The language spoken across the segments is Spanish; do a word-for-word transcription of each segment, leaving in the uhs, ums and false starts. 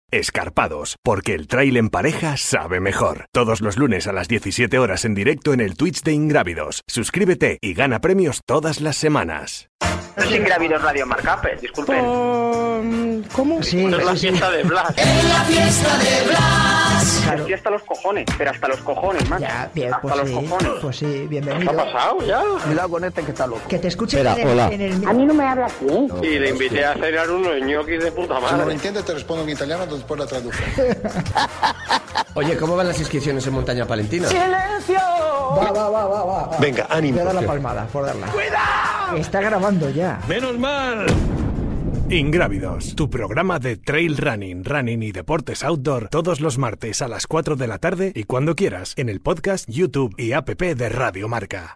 Escarpados, porque el trail en pareja sabe mejor. Todos los lunes a las diecisiete horas en directo en el Twitch de Ingrávidos. Suscríbete y gana premios todas las semanas. No es Ingrávidos Radio Marca, disculpen. Um, ¿Cómo? Sí, es la fiesta de Blas. Es la fiesta de Blas. Claro. Sí, hasta los cojones, pero hasta los cojones, man. Ya, bien, hasta pues los sí, cojones. pues sí, bienvenido. ¿Qué ha pasado ya? Cuidado con este que está loco. Que te escuche Espera, en, el, hola. en el... A mí no me habla así. No, y le invité a cenar unos ñoquis de puta madre. Si no lo entiendes, te respondo en italiano, después la traduzco. Oye, ¿cómo van las inscripciones en Montaña Palentina? ¡Silencio! Va, va, va, va, va. Venga, ánimo. Voy a dar la palmada, por darla. ¡Cuidado! Está grabando ya. ¡Menos mal! Ingrávidos, tu programa de trail running, running y deportes outdoor todos los martes a las cuatro de la tarde y cuando quieras en el podcast, YouTube y app de Radio Marca.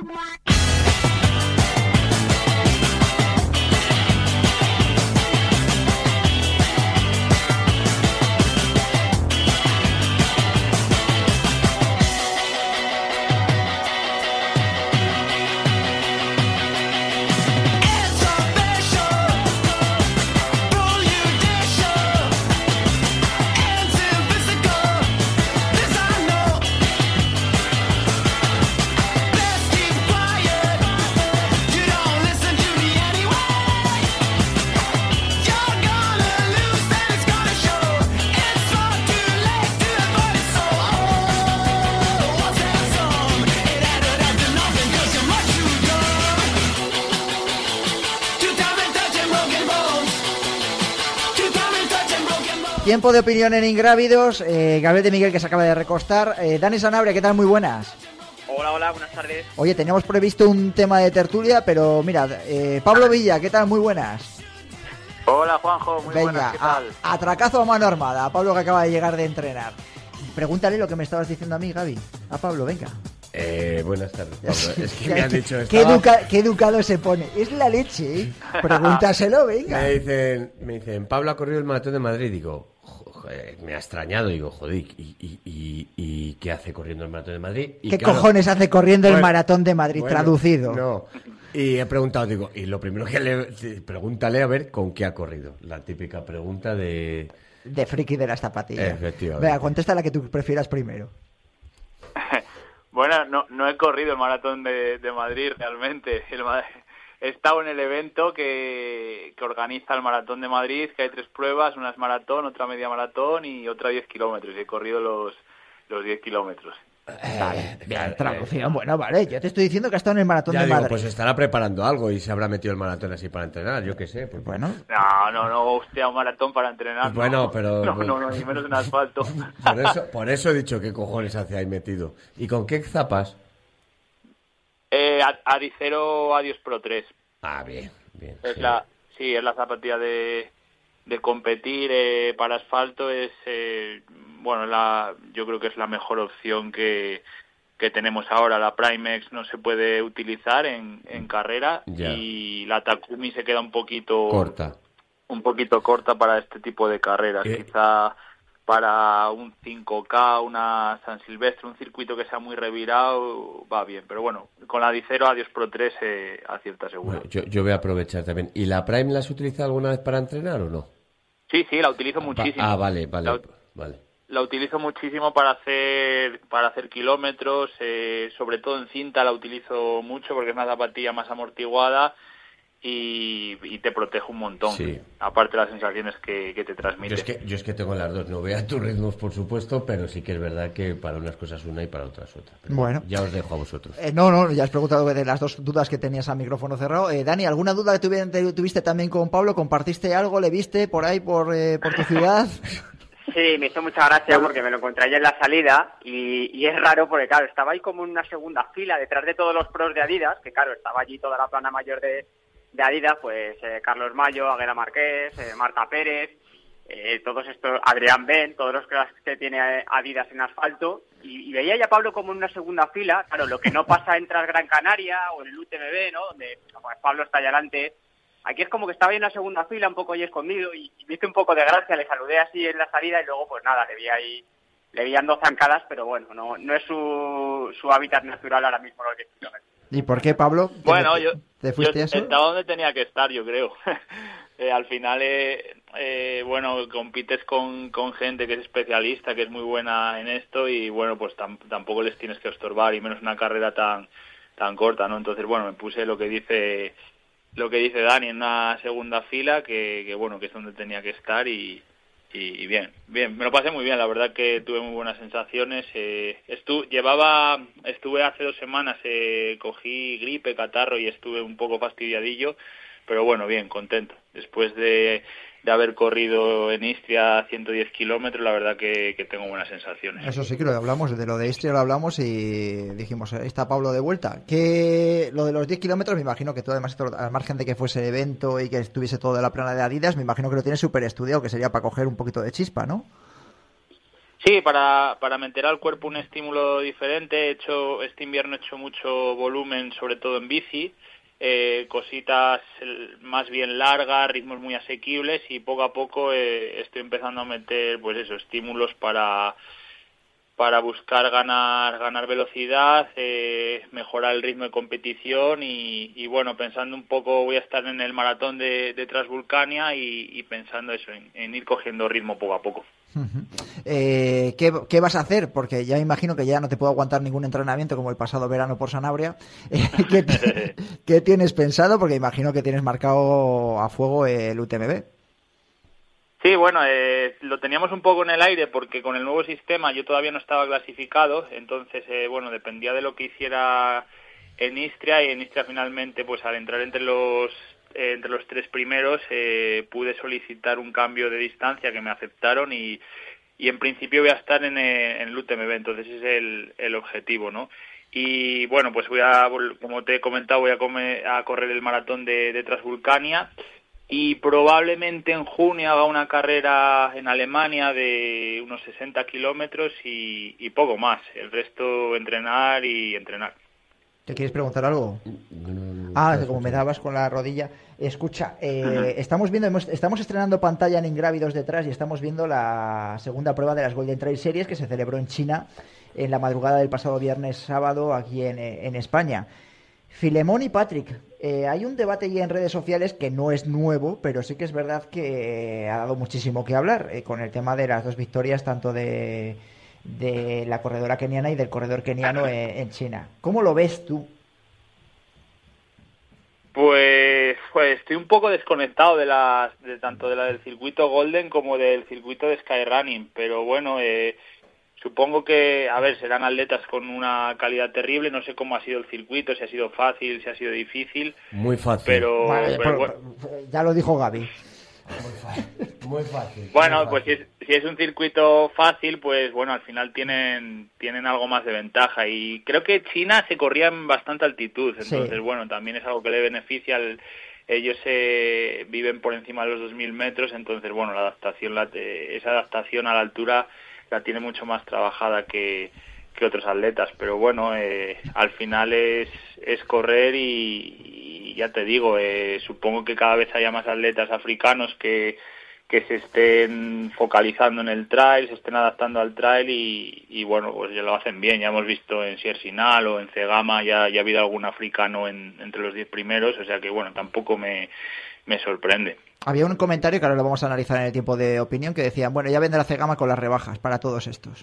Tiempo de opinión en Ingrávidos. eh, Gabriel de Miguel, que se acaba de recostar. eh, Dani Sanabria, ¿qué tal? Muy buenas. Hola, hola, buenas tardes. Oye, teníamos previsto un tema de tertulia, pero mira, eh, Pablo Villa, ¿qué tal? Muy buenas. Hola, Juanjo, muy Venga, buenas, ¿qué tal? a, atracazo a mano armada, a Pablo, que acaba de llegar de entrenar. Pregúntale lo que me estabas diciendo a mí, Gaby. A Pablo, venga. Eh, buenas tardes, Pablo. Es que me han dicho... Qué, Estaba... educa- qué educado se pone. Es la leche, ¿eh? Pregúntaselo, venga. Me dicen, me dicen, Pablo ha corrido el maratón de Madrid. Digo, joder, me ha extrañado. Digo, joder, ¿y, y, y, y qué hace corriendo el maratón de Madrid? Y ¿Qué claro, cojones hace corriendo el bueno, maratón de Madrid bueno, traducido? No. Y he preguntado, digo, y lo primero que le... Pregúntale a ver con qué ha corrido. La típica pregunta de... De friki de las zapatillas. Efectivamente. Venga, contesta la que tú prefieras primero. Bueno, no, no he corrido el maratón de, de Madrid realmente. El, he estado en el evento que, que organiza el maratón de Madrid, que hay tres pruebas, una es maratón, otra media maratón y otra diez kilómetros. He corrido los, los diez kilómetros. Vale, bien, traducción. Bueno, vale, yo te estoy diciendo que ha estado en el maratón Ya de digo, Madrid. pues estará preparando algo y se habrá metido el maratón así para entrenar, yo qué sé. Pues bueno. No, no, no, hostia, un maratón para entrenar. Pues bueno, no. pero... No, no, no, ni menos en asfalto. Por eso, por eso he dicho qué cojones hace ahí metido. ¿Y con qué zapas? Eh, Adicero Adios Pro tres. Ah, bien, bien. Es sí. la, sí, es la zapatilla de, de competir eh, para asfalto. Es, eh, bueno, la, yo creo que es la mejor opción que, que tenemos ahora. La Primex no se puede utilizar en, en carrera Ya. y la Takumi se queda un poquito Corta. un poquito corta para este tipo de carreras. Eh. Quizá para un cinco K, una San Silvestre, un circuito que sea muy revirado, va bien. Pero bueno, con la Adicero Adios Pro tres eh, acierta seguro. Bueno, yo, yo voy a aprovechar también. ¿Y la Prime la has utilizado alguna vez para entrenar o no? Sí, sí, la utilizo muchísimo. Ah, vale, vale, La, vale. la utilizo muchísimo para hacer para hacer kilómetros, eh, sobre todo en cinta la utilizo mucho porque es una zapatilla más amortiguada y, y te protege un montón. Sí. Aparte de las sensaciones que, que te transmite. Yo es que, yo es que tengo las dos. No voy a tus ritmos, por supuesto, pero sí que es verdad que para unas cosas una y para otras otra. Pero Bueno. Ya os dejo a vosotros. Eh, no, no, ya has preguntado de las dos dudas que tenías a micrófono cerrado. Eh, Dani, ¿alguna duda que tuvi- tuviste también con Pablo? ¿Compartiste algo? ¿Le viste por ahí, por, eh, por tu ciudad? Sí, me hizo mucha gracia porque me lo encontré allí en la salida y, y es raro porque, claro, estaba ahí como en una segunda fila detrás de todos los pros de Adidas, que claro, estaba allí toda la plana mayor de, de Adidas, pues eh, Carlos Mayo, Águeda Marqués, eh, Marta Pérez, eh, todos estos, Adrián Ben, todos los cracks que tiene Adidas en asfalto, y, y veía ya a Pablo como en una segunda fila, claro, lo que no pasa en Gran Canaria o en el U T M B, ¿no?, donde pues, Pablo está allá adelante. Aquí es como que estaba ahí en la segunda fila, un poco ahí escondido, y, y me hizo un poco de gracia, le saludé así en la salida y luego pues nada, le vi ahí, le vi dando zancadas, pero bueno, no no es su, su hábitat natural ahora mismo los diez kilómetros. ¿Y por qué, Pablo? Bueno, ¿Te, yo, ¿Te fuiste yo a eso? estaba donde tenía que estar, yo creo. eh, al final, eh, eh, bueno, compites con, con gente que es especialista, que es muy buena en esto y, bueno, pues tam, tampoco les tienes que estorbar, y menos una carrera tan tan corta, ¿no? Entonces, bueno, me puse lo que dice lo que dice Dani en una segunda fila, que, que bueno, que es donde tenía que estar y, y, y bien, bien, me lo pasé muy bien, la verdad que tuve muy buenas sensaciones. Eh, estu, llevaba, estuve hace dos semanas, eh, cogí gripe, catarro y estuve un poco fastidiadillo, pero bueno, bien, contento. Después de, de haber corrido en Istria ciento diez kilómetros, la verdad que, que tengo buenas sensaciones. Eso sí que lo hablamos, de lo de Istria lo hablamos y dijimos, ahí está Pablo de vuelta. Que lo de los diez kilómetros, me imagino que tú, además, al margen de que fuese evento y que estuviese todo de la plana de Adidas, me imagino que lo tienes súper estudiado, que sería para coger un poquito de chispa, ¿no? Sí, para, para meter al cuerpo un estímulo diferente. He hecho, este invierno he hecho mucho volumen, sobre todo en bici. Eh, cositas más bien largas, ritmos muy asequibles, y poco a poco eh, estoy empezando a meter, pues eso, estímulos para para buscar ganar ganar velocidad, eh, mejorar el ritmo de competición y, y bueno, pensando un poco, voy a estar en el maratón de, de Transvulcania y, y pensando eso, en, en ir cogiendo ritmo poco a poco. Uh-huh. Eh, ¿qué, ¿Qué vas a hacer? Porque ya me imagino que ya no te puedo aguantar ningún entrenamiento como el pasado verano por Sanabria. Eh, ¿qué, ¿Qué tienes pensado? Porque imagino que tienes marcado a fuego el U T M B. Sí, bueno, eh, lo teníamos un poco en el aire porque con el nuevo sistema yo todavía no estaba clasificado, entonces, eh, bueno, dependía de lo que hiciera en Istria, y en Istria finalmente, pues al entrar entre los eh, entre los tres primeros, eh, pude solicitar un cambio de distancia que me aceptaron y, y en principio voy a estar en, en el U T M B, entonces ese es el, el objetivo, ¿no? Y bueno, pues voy a, como te he comentado, voy a, comer, a correr el maratón de, de Transvulcania. Y probablemente en junio haga una carrera en Alemania de unos sesenta kilómetros y, y poco más. El resto entrenar y entrenar. ¿Te quieres preguntar algo? Ah, como me dabas con la rodilla. Escucha, eh, estamos viendo, hemos, estamos estrenando pantalla en Ingrávidos detrás y estamos viendo la segunda prueba de las Golden Trail Series que se celebró en China en la madrugada del pasado viernes sábado aquí en, en España. Filemón y Patrick, eh, hay un debate ya en redes sociales que no es nuevo, pero sí que es verdad que ha dado muchísimo que hablar eh, con el tema de las dos victorias, tanto de, de la corredora keniana y del corredor keniano en, en China. ¿Cómo lo ves tú? Pues, pues estoy un poco desconectado de las de tanto de la del circuito Golden como del circuito de Skyrunning, pero bueno, eh, supongo que, a ver, serán atletas con una calidad terrible. No sé cómo ha sido el circuito, si ha sido fácil, si ha sido difícil. Muy fácil. Pero, vale, pero por, bueno. Ya lo dijo Gaby. Muy fácil. Muy fácil. Bueno, muy fácil. pues si es, si es un circuito fácil, pues bueno, al final tienen tienen algo más de ventaja. Y creo que China se corría en bastante altitud. Entonces, sí, bueno, también es algo que le beneficia al... Ellos eh, viven por encima de los dos mil metros, entonces, bueno, la adaptación, la, esa adaptación a la altura la tiene mucho más trabajada que, que otros atletas, pero bueno, eh, al final es, es correr y, y ya te digo, eh, supongo que cada vez haya más atletas africanos que, que se estén focalizando en el trail, se estén adaptando al trail y, y bueno, pues ya lo hacen bien. Ya hemos visto en Siersinal o en Cegama, ya, ya ha habido algún africano en, entre los diez primeros, o sea que bueno, tampoco me, me sorprende. Había un comentario que ahora lo vamos a analizar en el tiempo de opinión que decían, bueno, ya vendrá Cegama con las rebajas para todos estos.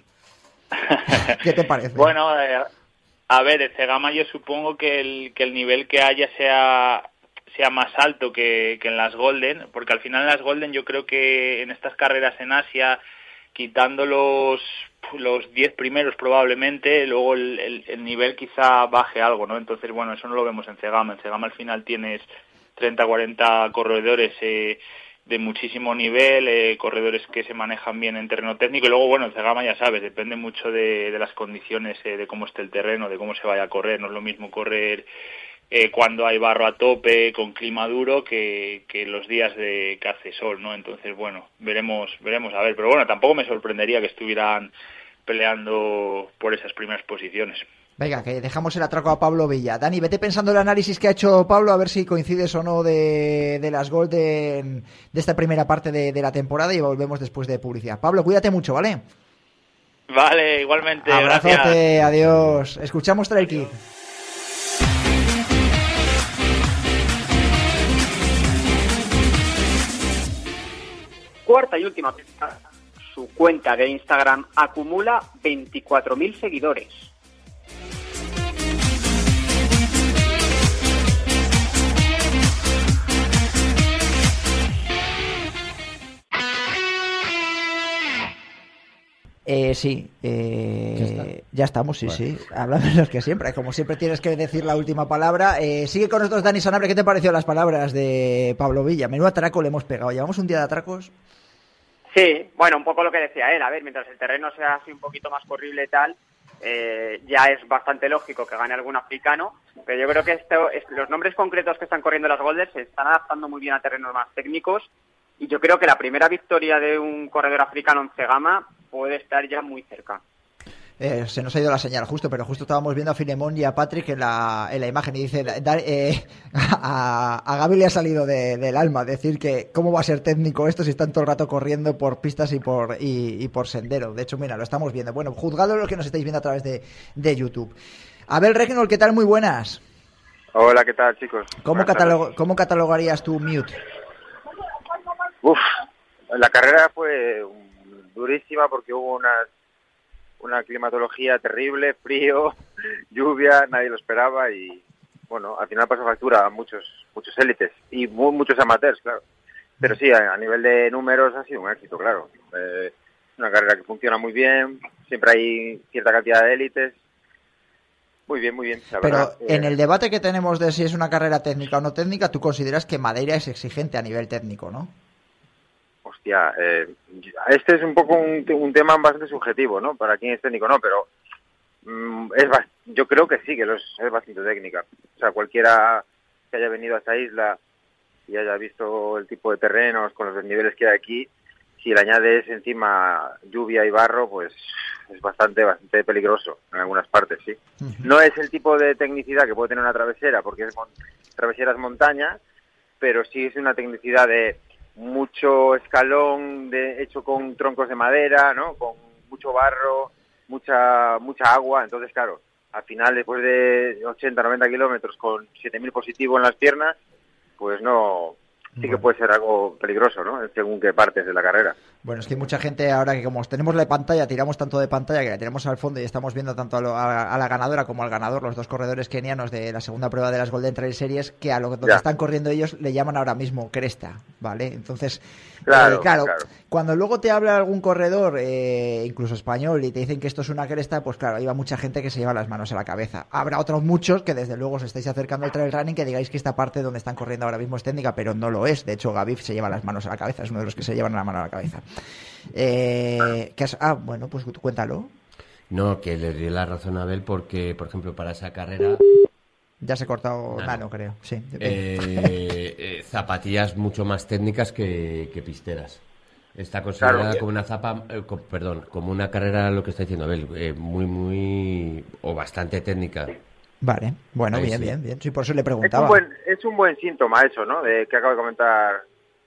¿Qué te parece? Bueno, eh, a ver, el Cegama yo supongo que el, que el nivel que haya sea, sea más alto que, que en las Golden, porque al final en las Golden yo creo que en estas carreras en Asia, quitando los los diez primeros probablemente, luego el, el, el nivel quizá baje algo, ¿no? Entonces, bueno, eso no lo vemos en Cegama. En Cegama al final tienes treinta, cuarenta corredores eh, de muchísimo nivel, eh, corredores que se manejan bien en terreno técnico, y luego, bueno, en Cegama ya sabes, depende mucho de, de las condiciones, eh, de cómo esté el terreno, de cómo se vaya a correr. No es lo mismo correr eh, cuando hay barro a tope, con clima duro, que, que los días de que hace sol, ¿no? Entonces, bueno, veremos, veremos a ver, pero bueno, tampoco me sorprendería que estuvieran peleando por esas primeras posiciones. Venga, que dejamos el atraco a Pablo Villa. Dani, vete pensando el análisis que ha hecho Pablo, a ver si coincides o no de, de las Golden de esta primera parte de, de la temporada, y volvemos después de publicidad. Pablo, cuídate mucho, ¿vale? Vale, igualmente. Abrazote, gracias. Adiós. Escuchamos Trail Kid. cuarta y última pista, su cuenta de Instagram acumula veinticuatro mil seguidores. Eh, sí, eh, ¿Ya, está? ya estamos, sí, vale. sí. Hablamos los que siempre, como siempre tienes que decir la última palabra. Eh, sigue con nosotros Dani Sanabria. ¿Qué te pareció las palabras de Pablo Villa? Menudo atraco le hemos pegado. ¿Llevamos un día de atracos? Sí, bueno, un poco lo que decía él. A ver, mientras el terreno sea así un poquito más corrible y tal, eh, ya es bastante lógico que gane algún africano. Pero yo creo que esto, es, los nombres concretos que están corriendo las Golders se están adaptando muy bien a terrenos más técnicos. Y yo creo que la primera victoria de un corredor africano en Cegama puede estar ya muy cerca. Eh, se nos ha ido la señal justo, pero justo estábamos viendo a Filemón y a Patrick en la, en la imagen y dice, da, eh, a, a Gaby le ha salido de, del alma decir que cómo va a ser técnico esto si están todo el rato corriendo por pistas y por y, y por sendero. De hecho, mira, lo estamos viendo. Bueno, juzgado los que nos estáis viendo a través de, de YouTube. Abel Regnol, ¿qué tal? Muy buenas. Hola, ¿qué tal, chicos? ¿Cómo, catalog, ¿cómo catalogarías tu Mute? Uf, la carrera fue durísima porque hubo una, una climatología terrible, frío, lluvia, nadie lo esperaba y, bueno, al final pasó factura a muchos muchos élites y muy, muchos amateurs, claro. Pero sí, a, a nivel de números ha sido un éxito, claro. Eh, una carrera que funciona muy bien, siempre hay cierta cantidad de élites. Muy bien, muy bien. La Pero verdad, en eh, el debate que tenemos de si es una carrera técnica o no técnica, tú consideras que Madeira es exigente a nivel técnico, ¿no? Hostia, eh, este es un poco un, un tema bastante subjetivo, ¿no? Para quien es técnico, no, pero mm, es yo creo que sí, que es, es bastante técnica. O sea, cualquiera que haya venido a esta isla y haya visto el tipo de terrenos con los desniveles que hay aquí, si le añades encima lluvia y barro, pues es bastante bastante peligroso en algunas partes, sí. Uh-huh. No es el tipo de tecnicidad que puede tener una travesera, porque es mon- travesera es montaña, pero sí es una tecnicidad de mucho escalón de, hecho con troncos de madera, ¿no? Con mucho barro, mucha mucha agua. Entonces, claro, al final, después de ochenta, noventa kilómetros con siete mil positivos en las piernas, pues no... Sí que puede ser algo peligroso, ¿no? Según qué partes de la carrera. Bueno, es que hay mucha gente ahora que como tenemos la pantalla, tiramos tanto de pantalla que la tenemos al fondo y estamos viendo tanto a, lo, a, a la ganadora como al ganador, los dos corredores kenianos de la segunda prueba de las Golden Trail Series, que a lo donde ya. están corriendo ellos le llaman ahora mismo cresta, ¿vale? Entonces, claro, eh, claro, claro, cuando luego te habla algún corredor, eh, incluso español, y te dicen que esto es una cresta, pues claro, hay mucha gente que se lleva las manos a la cabeza. Habrá otros muchos que desde luego os estáis acercando al trail running que digáis que esta parte donde están corriendo ahora mismo es técnica, pero no lo es. De hecho, Gaby se lleva las manos a la cabeza, es uno de los que se llevan la mano a la cabeza. Eh, ¿qué has... Ah, bueno, pues cuéntalo. No, que le di la razón a Abel porque, por ejemplo, para esa carrera... Ya se ha cortado Nano, Nano, creo, sí. Eh, eh, zapatillas mucho más técnicas que, que pisteras. Está considerada claro, como una zapa, eh, con, perdón, como una carrera, lo que está diciendo Abel, eh, muy, muy... o bastante técnica. Vale, bueno, Ahí bien, sí. bien, bien. Sí, por eso le preguntaba. Es un buen, es un buen síntoma eso, ¿no? De que acaba de comentar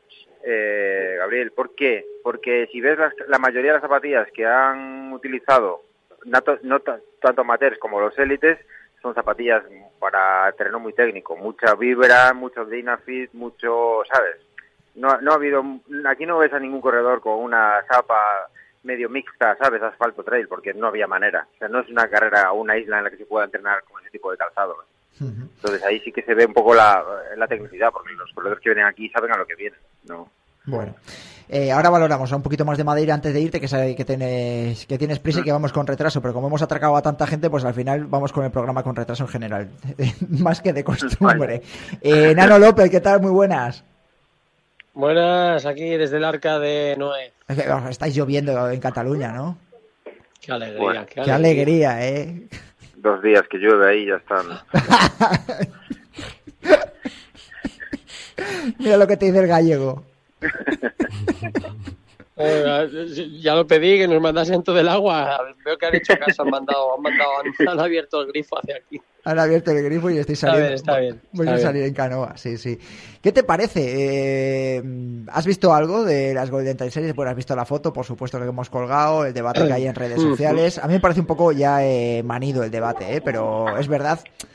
eh, Gabriel. ¿Por qué? Porque si ves las, la mayoría de las zapatillas que han utilizado, no, no t- tanto amateurs como los élites, son zapatillas para terreno muy técnico. Mucha vibra, mucho Dynafit, mucho, ¿sabes? No, no ha habido, aquí no ves a ningún corredor con una zapa medio mixta, ¿sabes? Asfalto trail, porque no había manera. O sea, no es una carrera o una isla en la que se pueda entrenar con ese tipo de calzado. ¿eh? Uh-huh. Entonces ahí sí que se ve un poco la, la tecnicidad, porque los corredores que vienen aquí saben a lo que vienen, ¿no? Bueno, eh, ahora valoramos un poquito más de Madeira antes de irte, que sabes que tienes, que tienes prisa y que vamos con retraso, pero como hemos atracado a tanta gente, pues al final vamos con el programa con retraso en general, más que de costumbre. Eh, Nano López, ¿qué tal? Muy buenas. Buenas, aquí desde el Arca de Noé. Estáis lloviendo en Cataluña, ¿no? Qué alegría, bueno, qué, qué alegría. alegría, ¿eh? Dos días que llueve ahí ya están. Mira lo que te dice el gallego. Eh, ya lo pedí, que nos mandasen todo el agua. Veo que han hecho caso, han mandado, han mandado, han, han abierto el grifo hacia aquí. Han abierto el grifo y estoy saliendo. Está bien, está bien. Voy a salir en canoa, sí, sí. ¿Qué te parece? Eh, ¿Has visto algo de las Golden Trail Series? Bueno, has visto la foto, por supuesto, que hemos colgado, el debate que hay en redes sociales. A mí me parece un poco ya eh, manido el debate, ¿eh? Pero es verdad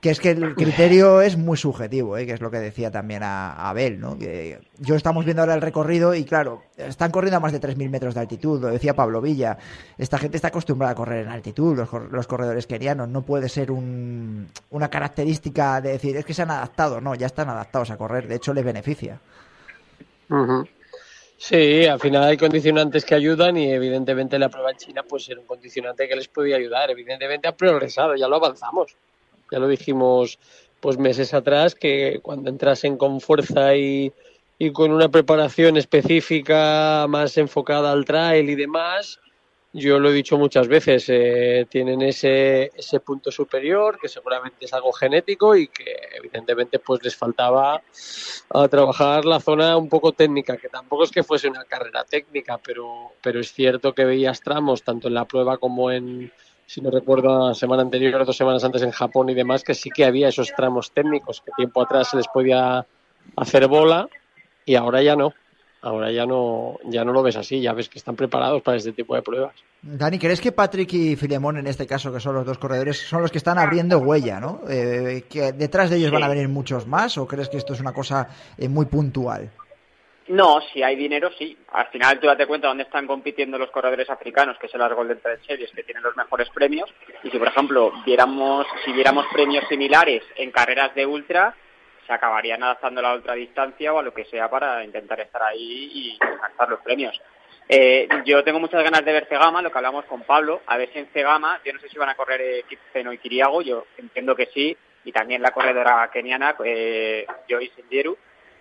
Que es que el criterio es muy subjetivo, ¿eh? Que es lo que decía también a, a Abel, ¿no? Que yo estamos viendo ahora el recorrido y claro, están corriendo a más de tres mil metros de altitud, lo decía Pablo Villa. Esta gente está acostumbrada a correr en altitud, los, los corredores kenianos. No puede ser un, una característica de decir, es que se han adaptado. No, ya están adaptados a correr, de hecho les beneficia. Uh-huh. Sí, al final hay condicionantes que ayudan y evidentemente la prueba en China pues era un condicionante que les podía ayudar. Evidentemente ha progresado, ya lo avanzamos. Ya lo dijimos pues meses atrás, que cuando entrasen con fuerza y, y con una preparación específica más enfocada al trail y demás, yo lo he dicho muchas veces, eh, tienen ese, ese punto superior, que seguramente es algo genético y que evidentemente pues les faltaba a trabajar la zona un poco técnica, que tampoco es que fuese una carrera técnica, pero, pero es cierto que veías tramos, tanto en la prueba como en... si no recuerdo, la semana anterior o dos semanas antes en Japón y demás, que sí que había esos tramos técnicos que tiempo atrás se les podía hacer bola y ahora ya no. Ahora ya no ya no lo ves así, ya ves que están preparados para este tipo de pruebas. Dani, ¿crees que Patrick y Filemón, en este caso, que son los dos corredores, son los que están abriendo huella, ¿no? Eh, ¿que detrás de ellos sí van a venir muchos más o crees que esto es una cosa eh, muy puntual? No, si hay dinero, sí. Al final tú date cuenta dónde están compitiendo los corredores africanos, que son las Golden Trail Series, que tienen los mejores premios. Y si, por ejemplo, viéramos si viéramos premios similares en carreras de ultra, se acabarían adaptando a la ultradistancia o a lo que sea para intentar estar ahí y alcanzar los premios. Eh, yo tengo muchas ganas de ver Cegama, lo que hablamos con Pablo, a ver si en Cegama, yo no sé si van a correr eh, Kipzeno y Kiriago, yo entiendo que sí, y también la corredora keniana, eh, Joyce Njeru,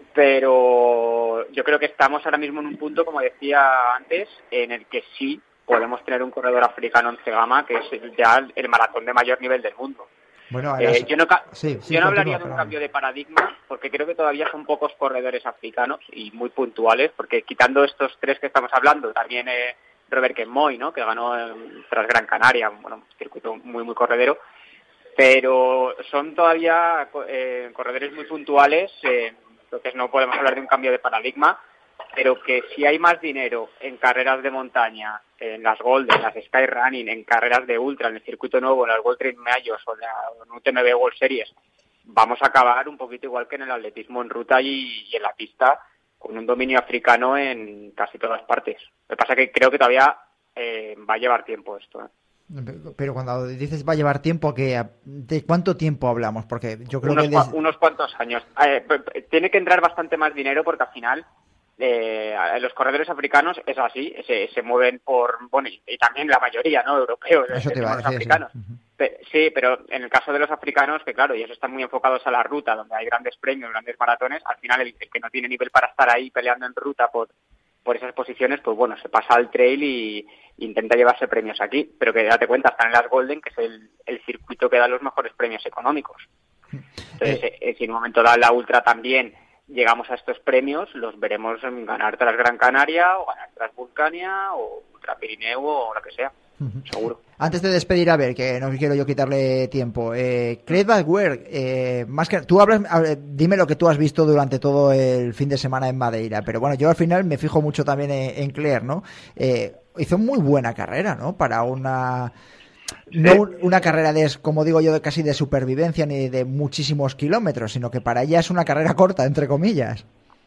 pero yo creo que estamos ahora mismo en un punto, como decía antes, en el que sí podemos tener un corredor africano en Cegama, que es ya el maratón de mayor nivel del mundo. Bueno, eh, las... yo no, ca... sí, sí, yo no continúa, hablaría de un perdón. cambio de paradigma, porque creo que todavía son pocos corredores africanos y muy puntuales, porque quitando estos tres que estamos hablando, también eh, Robert Kenmoy, ¿no?, que ganó eh, tras Gran Canaria, bueno, un circuito muy, muy corredero, pero son todavía eh, corredores muy puntuales, eh, entonces no podemos hablar de un cambio de paradigma, pero que si hay más dinero en carreras de montaña, en las Golden, en las Skyrunning, en carreras de ultra, en el circuito nuevo, en las World Trail Majors o en la U T M B World Series, vamos a acabar un poquito igual que en el atletismo en ruta y, y en la pista, con un dominio africano en casi todas partes. Lo que pasa es que creo que todavía eh, va a llevar tiempo esto, ¿eh? Pero cuando dices va a llevar tiempo, ¿qué, ¿de cuánto tiempo hablamos? Porque yo creo unos, que... Des... unos cuantos años. Eh, tiene que entrar bastante más dinero porque al final eh, los corredores africanos es así, se, se mueven por... Bueno, y, y también la mayoría, ¿no?, europeos. Eso te va a decir, africanos. Sí. Uh-huh. Pe- sí, pero en el caso de los africanos, que claro, ellos están muy enfocados a la ruta, donde hay grandes premios, grandes maratones, al final el, el que no tiene nivel para estar ahí peleando en ruta por... por esas posiciones, pues bueno, se pasa al trail y intenta llevarse premios aquí, pero que date cuenta, están en las Golden, que es el, el circuito que da los mejores premios económicos. Entonces, eh, eh, si en un momento da la ultra también llegamos a estos premios, los veremos en ganar tras Gran Canaria, o ganar tras Vulcania, o Ultra Pirineo, o lo que sea, uh-huh. Seguro. Antes de despedir a ver, que no quiero yo quitarle tiempo, eh, Craig Bagware, eh, más que tú hablas, dime lo que tú has visto durante todo el fin de semana en Madeira, pero bueno, yo al final me fijo mucho también en, en Claire, ¿no? Eh, hizo muy buena carrera, ¿no? Para una no un, una carrera de, como digo yo, de casi de supervivencia ni de muchísimos kilómetros, sino que para ella es una carrera corta, entre comillas.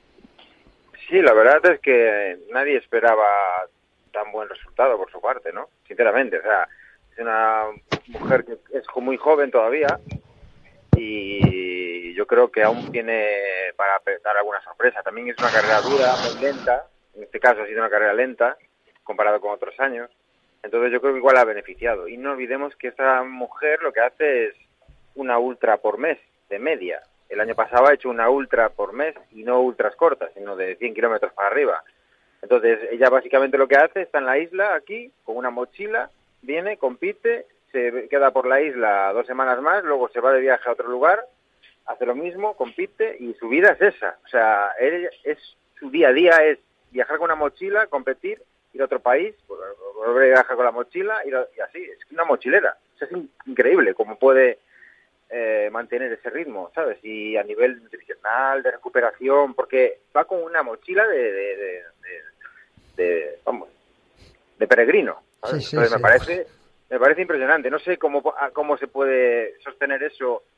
Sí, la verdad es que nadie esperaba tan buen resultado por su parte, ¿no? Sinceramente, o sea, es una mujer que es muy joven todavía y yo creo que aún tiene para dar alguna sorpresa. También es una carrera dura, muy lenta, en este caso ha sido una carrera lenta comparado con otros años, entonces yo creo que igual ha beneficiado. Y no olvidemos que esta mujer lo que hace es una ultra por mes, de media. El año pasado ha hecho una ultra por mes y no ultras cortas, sino de cien kilómetros para arriba. Entonces, ella básicamente lo que hace, está en la isla aquí, con una mochila, viene, compite, se queda por la isla dos semanas más, luego se va de viaje a otro lugar, hace lo mismo, compite, y su vida es esa. O sea, ella, es su día a día es viajar con una mochila, competir, ir a otro país, volver a viajar con la mochila, y, y así, es una mochilera. O sea, es increíble cómo puede eh, mantener ese ritmo, ¿sabes? Y a nivel nutricional, de recuperación, porque va con una mochila de... de, de, de, de vamos, de peregrino, ¿sabes? Sí, sí, Entonces sí. me parece me parece impresionante. No sé cómo cómo se puede sostener eso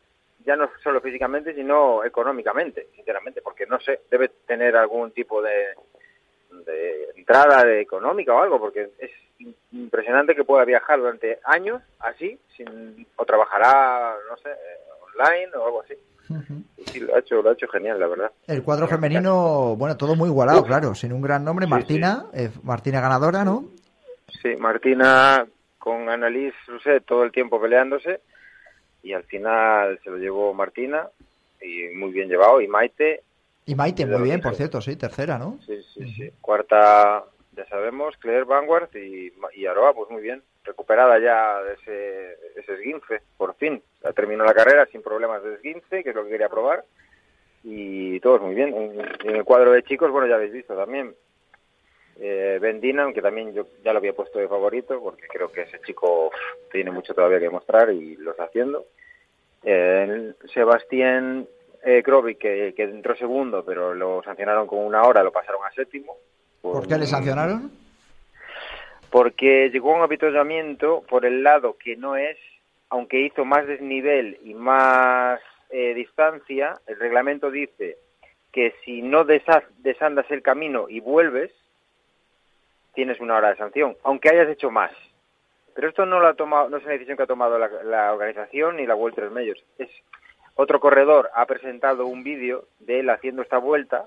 ya no solo físicamente, sino económicamente, sinceramente, porque no sé, debe tener algún tipo de, de entrada de económica o algo, porque es impresionante que pueda viajar durante años así, sin, o trabajará, no sé, online o algo así. Uh-huh. Y sí, lo ha hecho, lo ha hecho genial, la verdad. El cuadro femenino, bueno, todo muy igualado, Uf. claro, sin un gran nombre. Sí, Martina, sí. Eh, Martina ganadora, ¿no? Sí, Martina con Annalise Rousset todo el tiempo peleándose y al final se lo llevó Martina y muy bien llevado, y Maite. Y Maite, muy bien, por cierto, sí, tercera, ¿no? Sí, sí, uh-huh. sí. Cuarta, ya sabemos, Claire Vanguard y, y Aroa, pues muy bien. Recuperada ya de ese, ese esguince, por fin. Ya terminó la carrera sin problemas de esguince, que es lo que quería probar. Y todo es muy bien. En, en el cuadro de chicos, bueno, ya habéis visto también. Eh, Ben Dina, aunque también yo ya lo había puesto de favorito, porque creo que ese chico uf, tiene mucho todavía que mostrar y lo está haciendo. Eh, Sebastián eh, Krovic, que, que entró segundo, pero lo sancionaron con una hora, lo pasaron a séptimo. ¿Por, ¿Por qué le sancionaron? Porque llegó a un avituallamiento por el lado que no es, aunque hizo más desnivel y más eh, distancia, el reglamento dice que si no deshaz, desandas el camino y vuelves, tienes una hora de sanción, aunque hayas hecho más. Pero esto no lo ha tomado, no es una decisión que ha tomado la, la organización ni la Vuelta a los Medios. Es otro corredor ha presentado un vídeo de él haciendo esta vuelta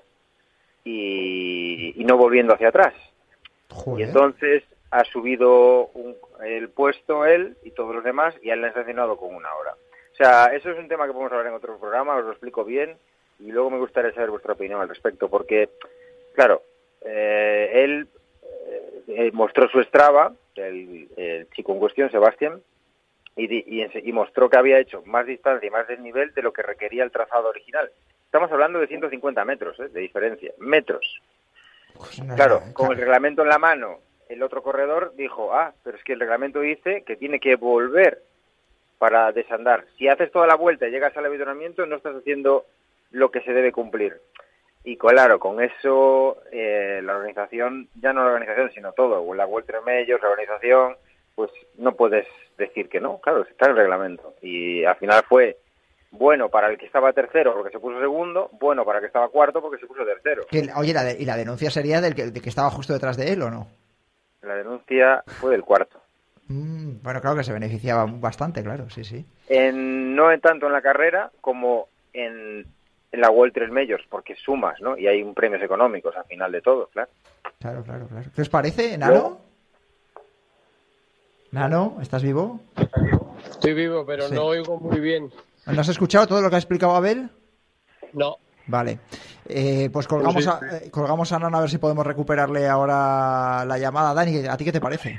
y, y no volviendo hacia atrás. Joder. Y entonces ha subido un, el puesto él y todos los demás y a él le han sancionado con una hora. O sea, eso es un tema que podemos hablar en otro programa, os lo explico bien y luego me gustaría saber vuestra opinión al respecto, porque, claro, eh, él eh, mostró su Strava, el, el chico en cuestión, Sebastián, y, y, y mostró que había hecho más distancia y más desnivel de lo que requería el trazado original. Estamos hablando de ciento cincuenta metros ¿eh? de diferencia, metros. Pues no, claro, no, con el reglamento en la mano, el otro corredor dijo, ah, pero es que el reglamento dice que tiene que volver para desandar. Si haces toda la vuelta y llegas al avituallamiento, no estás haciendo lo que se debe cumplir. Y claro, con eso eh, la organización, ya no la organización, sino todo, la Vuelta de Medios, la organización, pues no puedes decir que no, claro, está en el reglamento. Y al final fue bueno para el que estaba tercero porque se puso segundo, bueno para el que estaba cuarto porque se puso tercero. Que, oye, la de, ¿y la denuncia sería del que, de que estaba justo detrás de él o no? La denuncia fue del cuarto. Mm, bueno, claro que se beneficiaba bastante, claro, sí, sí. En, no en tanto en la carrera como en, en la Vuelta de Medios, porque sumas, ¿no? Y hay un premios económicos al final de todo, claro. Claro, claro, claro. ¿Qué os parece, Nano? ¿No? Nano, ¿estás vivo? Estoy vivo, pero sí. No oigo muy bien. ¿No has escuchado todo lo que ha explicado Abel? No. Vale. Eh, pues colgamos, a, eh, colgamos a Nano a ver si podemos recuperarle ahora la llamada. Dani, ¿a ti qué te parece?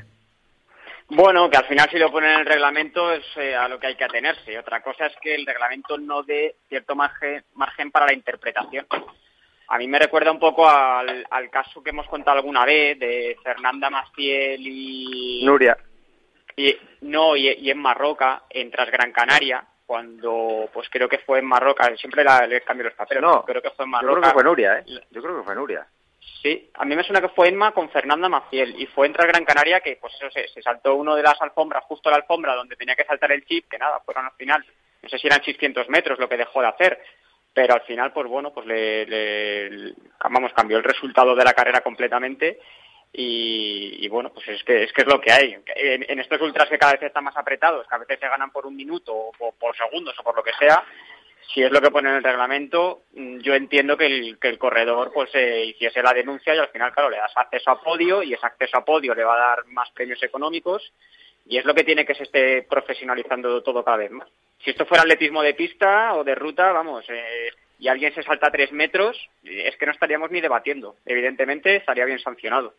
Bueno, que al final si lo ponen en el reglamento es eh, a lo que hay que atenerse. Otra cosa es que el reglamento no dé cierto margen, margen para la interpretación. A mí me recuerda un poco al, al caso que hemos contado alguna vez de Fernanda Maciel y... Nuria. Y, no, y, y en Marroca, en Transgran Canaria, cuando, pues creo que fue en Marroca, siempre la, le cambio los papeles, no, creo que fue en Marroca. Yo creo que fue Nuria, ¿eh? Yo creo que fue Nuria. Sí, a mí me suena que fue Emma con Fernanda Maciel, y fue en Transgran Canaria que, pues eso, se, se saltó uno de las alfombras, justo la alfombra donde tenía que saltar el chip, que nada, fueron al final, no sé si eran seiscientos metros lo que dejó de hacer, pero al final, pues bueno, pues le, le vamos, cambió el resultado de la carrera completamente. Y, y bueno, pues es que es que es lo que hay. En, en estos ultras que cada vez están más apretados, que a veces se ganan por un minuto o por, por segundos o por lo que sea, si es lo que pone en el reglamento, yo entiendo que el, que el corredor pues eh, hiciese la denuncia y al final, claro, le das acceso a podio y ese acceso a podio le va a dar más premios económicos y es lo que tiene que se esté profesionalizando todo cada vez más. Si esto fuera atletismo de pista o de ruta, vamos... Eh, y alguien se salta tres metros, es que no estaríamos ni debatiendo. Evidentemente estaría bien sancionado.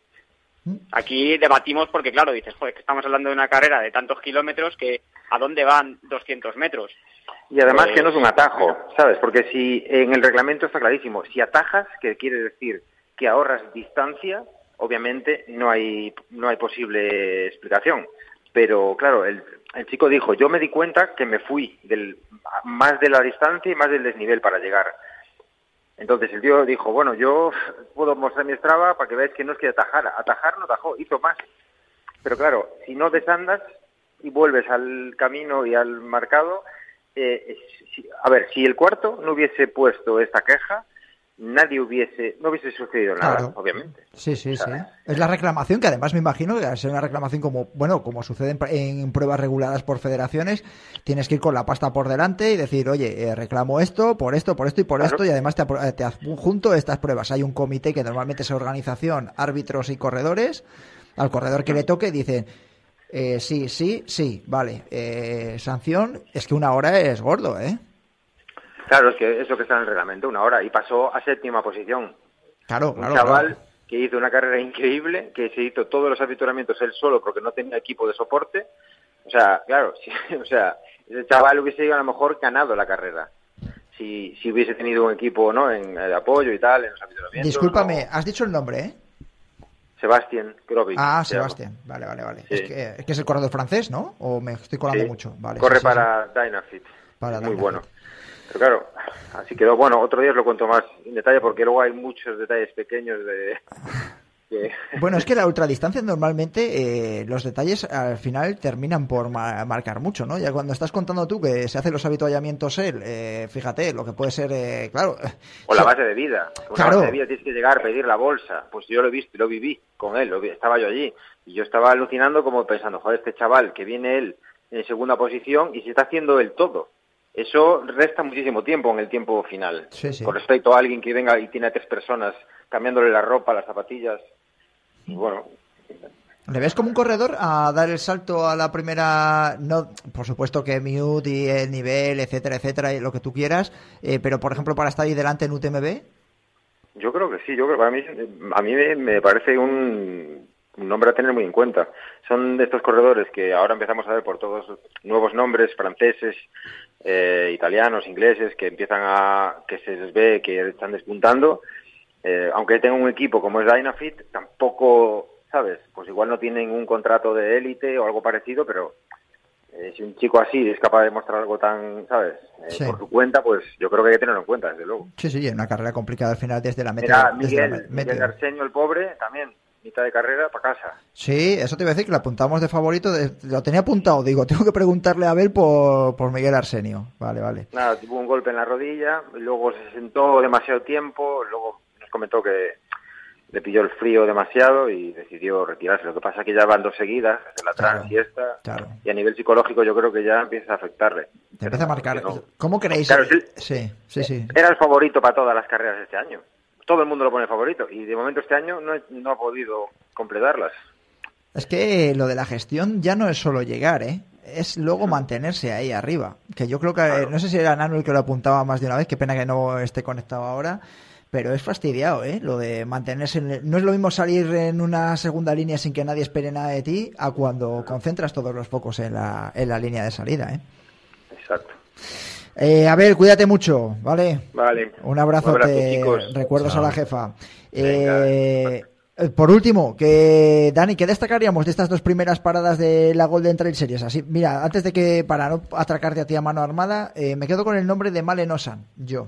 Aquí debatimos porque, claro, dices, joder, que estamos hablando de una carrera de tantos kilómetros que ¿a dónde van doscientos metros? Y además pues... que no es un atajo, ¿sabes? Porque si en el reglamento está clarísimo, si atajas, que quiere decir que ahorras distancia, obviamente no hay no hay posible explicación. Pero, claro, el, el chico dijo, yo me di cuenta que me fui del más de la distancia y más del desnivel para llegar. Entonces el tío dijo, bueno, yo puedo mostrar mi Strava para que veáis que no es que atajara. Atajar no atajó, hizo más. Pero claro, si no desandas y vuelves al camino y al marcado, eh, si, a ver, si el cuarto no hubiese puesto esta queja, nadie hubiese, no hubiese sucedido nada, claro. Obviamente. Sí, sí, o sea, sí. Es la reclamación, que además me imagino que al ser una reclamación como, bueno, como sucede en, en pruebas reguladas por federaciones, tienes que ir con la pasta por delante y decir, oye, eh, reclamo esto, por esto, por esto y por claro. esto, y además te, te adjunto estas pruebas. Hay un comité que normalmente es organización, árbitros y corredores. Al corredor que le toque dicen, eh, sí, sí, sí, vale, eh, sanción, es que una hora es gordo, ¿eh? Claro, es que es lo que está en el reglamento, una hora, y pasó a séptima posición. Claro, claro. Un chaval claro. que hizo una carrera increíble, que se hizo todos los aventuramientos él solo porque no tenía equipo de soporte. O sea, claro, sí, o sea, ese chaval hubiese ido a lo mejor ganado la carrera. Si, si hubiese tenido un equipo, ¿no?, en el apoyo y tal, en los aventuramientos. Discúlpame, ¿no? Has dicho el nombre, ¿eh? Sebastián Grovic. Ah, Sebastián, vale, vale, vale. Sí. Es, que, es que es el corredor francés, ¿no? ¿O me estoy colando sí. mucho? Vale, Corre sí, sí, para sí. Dynafit. Para Muy Dynafit. bueno. Pero claro, así quedó. Bueno, otro día os lo cuento más en detalle porque luego hay muchos detalles pequeños de... que... Bueno, es que la ultradistancia normalmente eh, los detalles al final terminan por ma- marcar mucho, ¿no? Ya cuando estás contando tú que se hacen los habituallamientos él, eh, fíjate, lo que puede ser, eh, claro... O la base de vida. Con claro. La base de vida tienes que llegar, pedir la bolsa. Pues yo lo he visto y lo viví con él, lo vi, estaba yo allí. Y yo estaba alucinando como pensando, joder, este chaval que viene él en segunda posición y se está haciendo él todo. Eso resta muchísimo tiempo en el tiempo final. Sí, sí. Con respecto a alguien que venga y tiene a tres personas cambiándole la ropa, las zapatillas. Y bueno. ¿Le ves como un corredor a dar el salto a la primera? No, por supuesto que Mute y el nivel, etcétera, etcétera, y lo que tú quieras, eh, pero por ejemplo para estar ahí delante en U T M B. Yo creo que sí. Yo creo, para mí, a mí me, me parece un, un nombre a tener muy en cuenta. Son de estos corredores que ahora empezamos a ver por todos nuevos nombres franceses. Eh, italianos, ingleses, que empiezan a, que se les ve que están despuntando, eh, aunque tengan un equipo como es Dynafit, tampoco, ¿sabes? Pues igual no tienen un contrato de élite o algo parecido, pero eh, si un chico así es capaz de mostrar algo tan, ¿sabes? Eh, sí. Por su cuenta, pues yo creo que hay que tenerlo en cuenta, desde luego. Sí, sí, una carrera complicada al final desde la meta. Mira, desde Miguel, la meta. Miguel Arsenio, el pobre, también, mitad de carrera para casa. Sí, eso te iba a decir que lo apuntamos de favorito, de, lo tenía apuntado, digo, tengo que preguntarle a Abel por, por Miguel Arsenio. Vale, vale. Nada, tuvo un golpe en la rodilla, luego se sentó demasiado tiempo, luego nos comentó que le pilló el frío demasiado y decidió retirarse. Lo que pasa es que ya van dos seguidas, la claro, trans y esta, claro. Y a nivel psicológico yo creo que ya empieza a afectarle. Te empieza a marcar. No. ¿Cómo creéis? Claro, sí, sí, sí, sí. Era el favorito para todas las carreras este año. Todo el mundo lo pone favorito y de momento este año no, no ha podido completarlas. Es que lo de la gestión ya no es solo llegar, ¿eh? Es luego mantenerse ahí arriba. Que yo creo que, claro. No sé si era Nano el que lo apuntaba más de una vez, qué pena que no esté conectado ahora, pero es fastidiado, ¿eh? Lo de mantenerse... En el... No es lo mismo salir en una segunda línea sin que nadie espere nada de ti a cuando concentras todos los focos en la, en la línea de salida, ¿eh? Exacto. Eh, a ver, cuídate mucho, ¿vale? Vale. Un abrazo, Un abrazo te... chicos. Recuerdos Chao. a la jefa. Eh... Por último, que Dani, ¿qué destacaríamos de estas dos primeras paradas de la Golden Trail Series? Así, mira, antes de que, para no atracarte a ti a mano armada, eh, me quedo con el nombre de Malen Osan, yo.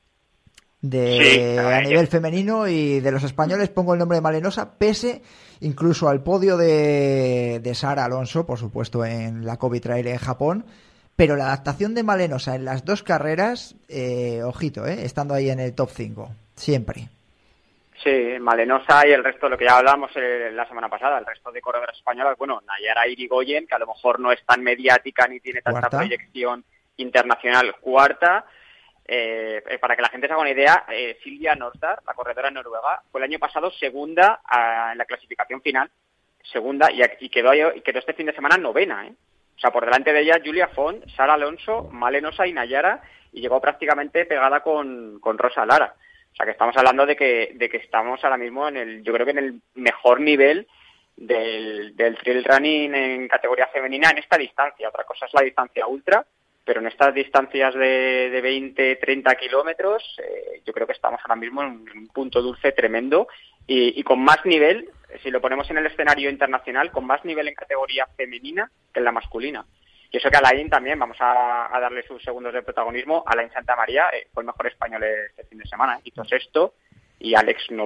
De, sí, a nivel femenino, y de los españoles pongo el nombre de Malen Osan, pese incluso al podio de, de Sara Alonso, por supuesto, en la Kobe Trail en Japón. Pero la adaptación de Malen Osan en las dos carreras, eh, ojito, eh, estando ahí en el top cinco, siempre. Sí, Malenosa y el resto, lo que ya hablamos eh, la semana pasada, el resto de corredoras españolas, bueno, Nayara Irigoyen, que a lo mejor no es tan mediática ni tiene tanta ¿Cuarta? Proyección internacional, cuarta. Eh, eh, para que la gente se haga una idea, eh, Silvia Northar, la corredora noruega, fue el año pasado segunda a, en la clasificación final, segunda, y, y, quedó, y quedó este fin de semana novena, ¿eh? O sea, por delante de ella, Julia Font, Sara Alonso, Malenosa y Nayara, y llegó prácticamente pegada con, con Rosa Lara. O sea, que estamos hablando de que de que estamos ahora mismo en el, yo creo que en el mejor nivel del, del trail running en categoría femenina en esta distancia. Otra cosa es la distancia ultra, pero en estas distancias de, de veinte, treinta kilómetros, eh, yo creo que estamos ahora mismo en un punto dulce tremendo y, y con más nivel, si lo ponemos en el escenario internacional, con más nivel en categoría femenina que en la masculina. Y eso que Alain también, vamos a, a darle sus segundos de protagonismo, Alain Santamaría eh, fue el mejor español este fin de semana, ¿eh? Hizo sexto y Alex noveno.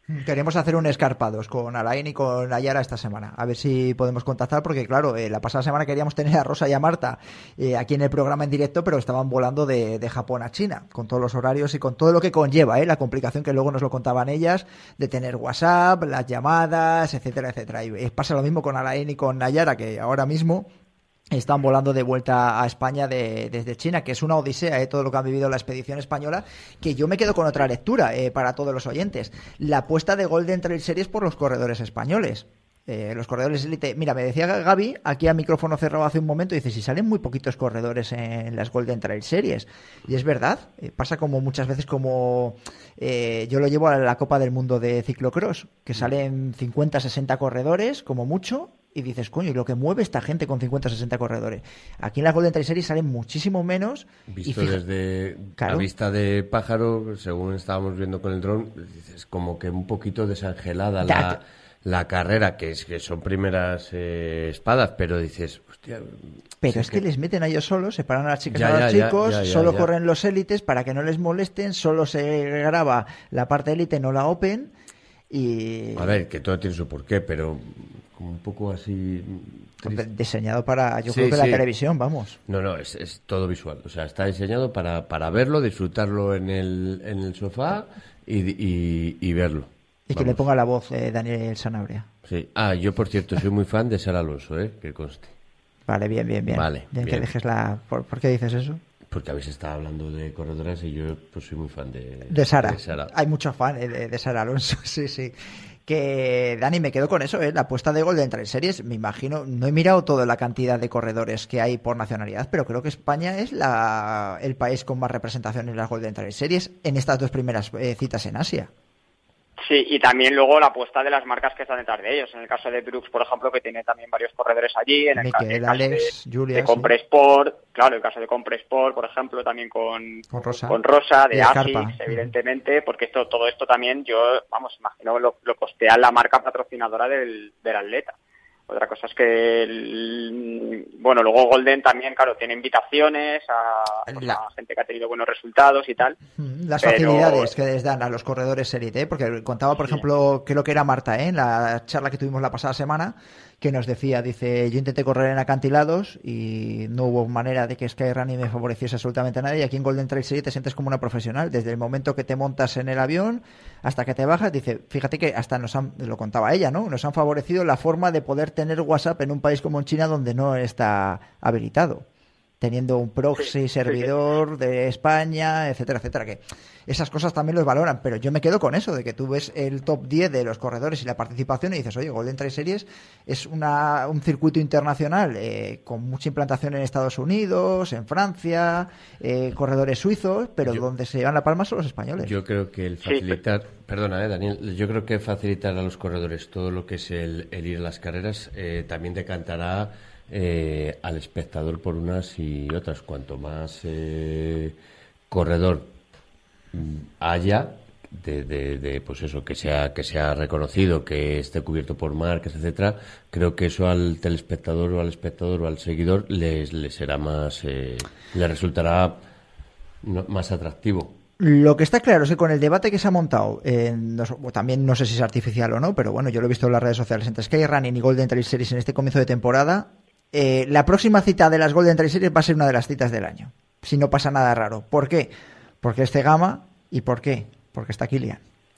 Queremos hacer un escarpados con Alain y con Nayara esta semana, a ver si podemos contactar, porque claro, eh, la pasada semana queríamos tener a Rosa y a Marta eh, aquí en el programa en directo, pero estaban volando de, de Japón a China, con todos los horarios y con todo lo que conlleva, eh, la complicación que luego nos lo contaban ellas, de tener WhatsApp, las llamadas, etcétera, etcétera. Y eh, pasa lo mismo con Alain y con Nayara, que ahora mismo están volando de vuelta a España de, desde China, que es una odisea, ¿eh? Todo lo que ha vivido la expedición española, que yo me quedo con otra lectura eh, para todos los oyentes. La apuesta de Golden Trail Series por los corredores españoles. Eh, los corredores élite. Mira, me decía Gaby, aquí a micrófono cerrado hace un momento, dice, si salen muy poquitos corredores en las Golden Trail Series. Y es verdad, eh, pasa como muchas veces como... Eh, yo lo llevo a la Copa del Mundo de Ciclocross, que salen cincuenta, sesenta corredores, como mucho, y dices, coño, y lo que mueve esta gente con cincuenta o sesenta corredores. Aquí en las Golden Trail Series salen muchísimo menos. Visto y fija... desde claro. a vista de pájaro, según estábamos viendo con el dron, dices como que un poquito desangelada la, la carrera, que es que son primeras eh, espadas, pero dices, hostia... Pero es que... que les meten a ellos solos, separan a las chicas ya, y a los ya, chicos, ya, ya, solo ya. corren los élites para que no les molesten, solo se graba la parte élite, no la open, y... A ver, que todo tiene su porqué, pero... un poco así triste. Diseñado para, yo sí, creo que sí. la televisión, vamos. No, no, es, es todo visual. O sea, está diseñado para, para verlo, disfrutarlo en el, en el sofá y, y, y verlo. Y vamos. Que le ponga la voz eh, Daniel Sanabria. Sí. Ah, yo por cierto soy muy fan de Sara Alonso, ¿eh? Que conste. Vale, bien, bien, bien. Vale, bien, bien. Que dejes la... ¿Por, ¿Por qué dices eso? Porque habéis estado hablando de corredoras y yo pues soy muy fan de, de Sara. De Sara. Hay muchos fans eh, de, de Sara Alonso, sí, sí. Que, Dani, me quedo con eso, ¿eh? La apuesta de Golden Trail Series, me imagino, no he mirado toda la cantidad de corredores que hay por nacionalidad, pero creo que España es la, el país con más representación en las Golden Trail Series en estas dos primeras eh, citas en Asia. Sí, y también luego la apuesta de las marcas que están detrás de ellos. En el caso de Brooks, por ejemplo, que tiene también varios corredores allí. En el, Miquel, el caso Alex, de, Julia, de Compresport, sí. Claro, el caso de Compresport, por ejemplo, también con, con Rosa, con Rosa de Asics, evidentemente, porque esto todo esto también, yo, vamos, imagino, lo, lo costea la marca patrocinadora del, del atleta. Otra cosa es que, el, bueno, luego Golden también, claro, tiene invitaciones a, pues, la... a gente que ha tenido buenos resultados y tal. Las pero... facilidades que les dan a los corredores élite, ¿eh? Porque contaba, por sí. ejemplo, creo que era Marta, ¿eh? En la charla que tuvimos la pasada semana, que nos decía, dice, yo intenté correr en acantilados y no hubo manera de que Skyrunning me favoreciese absolutamente a nadie, y aquí en Golden Trail Series te sientes como una profesional, desde el momento que te montas en el avión hasta que te bajas, dice, fíjate que hasta nos han, lo contaba ella, ¿no? Nos han favorecido la forma de poder tener WhatsApp en un país como en China donde no está habilitado, teniendo un proxy sí, servidor sí, sí. de España, etcétera, etcétera, que esas cosas también los valoran, pero yo me quedo con eso, de que tú ves el top diez de los corredores y la participación y dices, oye, Golden Trail Series es una, un circuito internacional eh, con mucha implantación en Estados Unidos, en Francia, eh, corredores suizos, pero yo, donde se llevan la palma son los españoles. Yo creo que el facilitar, sí. perdona, eh, Daniel, yo creo que facilitar a los corredores todo lo que es el, el ir a las carreras eh, también decantará Eh, al espectador por unas y otras. Cuanto más eh, corredor haya de, de, de pues eso, que sea que sea reconocido, que esté cubierto por marcas, etcétera, creo que eso al telespectador o al espectador o al seguidor les, les será más eh, le resultará no, más atractivo. Lo que está claro es que con el debate que se ha montado, eh, no, también no sé si es artificial o no, pero bueno, yo lo he visto en las redes sociales entre Skyrunning y Golden Trail Series en este comienzo de temporada. Eh, la próxima cita de las Golden Trail Series va a ser una de las citas del año, si no pasa nada raro. ¿Por qué? Porque es Cegama. ¿Y por qué? Porque está Kilian.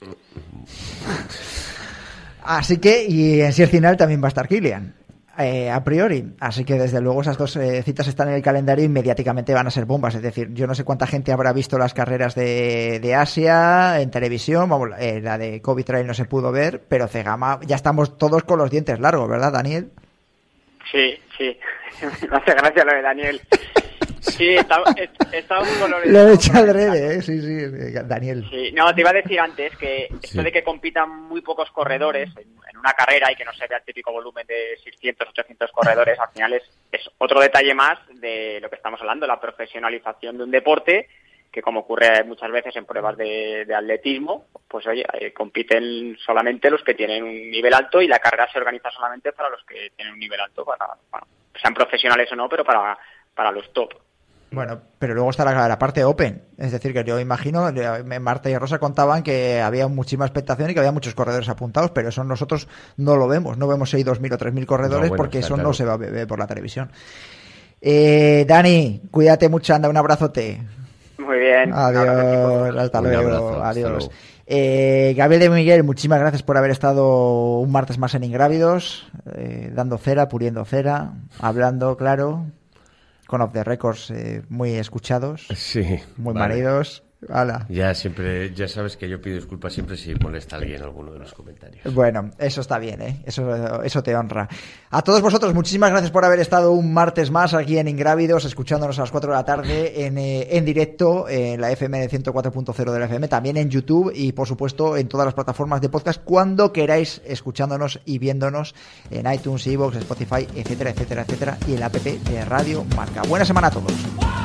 Así que, y en Sierra Final también va a estar Kilian, eh, a priori. Así que desde luego esas dos eh, citas están en el calendario y mediáticamente van a ser bombas. Es decir, yo no sé cuánta gente habrá visto las carreras de, de Asia en televisión. Vamos, eh, la de Covid Trail no se pudo ver, pero Cegama ya estamos todos con los dientes largos, ¿verdad, Daniel? Sí, sí, me hace gracia lo de Daniel. Sí, estamos está un color... Lo he hecho adrede, ¿eh? Sí, sí, Daniel. Sí, no, te iba a decir antes que sí. esto de que compitan muy pocos corredores en, en una carrera y que no se vea el típico volumen de seiscientos, ochocientos corredores, al final es, es otro detalle más de lo que estamos hablando, la profesionalización de un deporte que, como ocurre muchas veces en pruebas de, de atletismo, pues oye, eh, compiten solamente los que tienen un nivel alto y la carrera se organiza solamente para los que tienen un nivel alto, para, bueno, sean profesionales o no, pero para, para los top. Bueno, pero luego está la, la parte open. Es decir, que yo imagino, Marta y Rosa contaban que había muchísima expectación y que había muchos corredores apuntados, pero eso nosotros no lo vemos. No vemos seis, dos mil o tres mil corredores no, bueno, porque eso claro. no se va a ver por la televisión. Eh, Dani, cuídate mucho, anda, un abrazote. Muy bien. Adiós, hasta luego. Abrazo, adiós. Hasta luego. Eh, Gabriel de Miguel, muchísimas gracias por haber estado un martes más en Ingrávidos, eh, dando cera, puliendo cera, hablando, claro, con Off the Records eh, muy escuchados, sí, muy vale. manidos. Hala. Ya siempre, ya sabes que yo pido disculpas siempre si molesta a alguien alguno de los comentarios. Bueno, eso está bien, ¿eh? Eso, eso te honra. A todos vosotros, muchísimas gracias por haber estado un martes más aquí en Ingrávidos, escuchándonos a las cuatro de la tarde en, eh, en directo en la F M de ciento cuatro punto cero de la F M, también en YouTube y por supuesto en todas las plataformas de podcast cuando queráis, escuchándonos y viéndonos en iTunes, iVoox, Spotify, etcétera, etcétera, etcétera, y en la app de Radio Marca. Buena semana a todos.